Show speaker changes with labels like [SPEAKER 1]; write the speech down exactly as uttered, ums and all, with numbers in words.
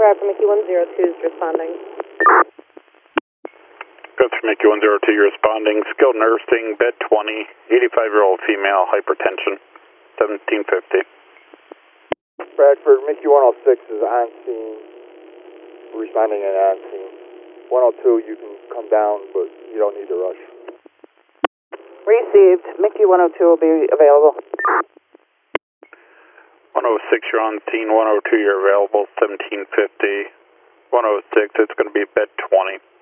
[SPEAKER 1] Bradford Mickey one zero two is responding.
[SPEAKER 2] Bradford Mickey one zero two, you're responding. Skilled nursing, bed twenty, eighty-five-year-old female, hypertension, seventeen fifty.
[SPEAKER 3] Bradford Mickey one oh six is on scene, responding and on scene. one oh two, you can come down, but you don't need to rush.
[SPEAKER 4] Received. Mickey one oh two will be available.
[SPEAKER 2] one oh six, you're on scene. one oh two, you're available. seventeen fifty. one oh six, it's going to be bed twenty.